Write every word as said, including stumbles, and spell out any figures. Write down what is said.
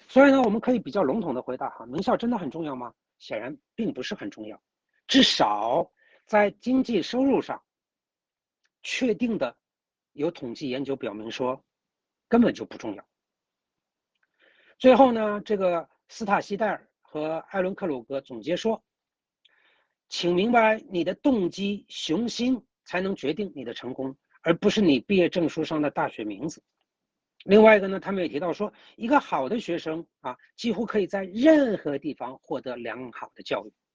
所以呢，我们可以比较笼统的回答哈，名校真的很重要吗？显然并不是很重要，至少在经济收入上，确定的有统计研究表明说，根本就不重要。最后呢，这个斯塔希代尔和艾伦克鲁格总结说，请明白你的动机雄心才能决定你的成功，而不是你毕业证书上的大学名字。另外一个呢，他们也提到说，一个好的学生啊，几乎可以在任何地方获得良好的教育。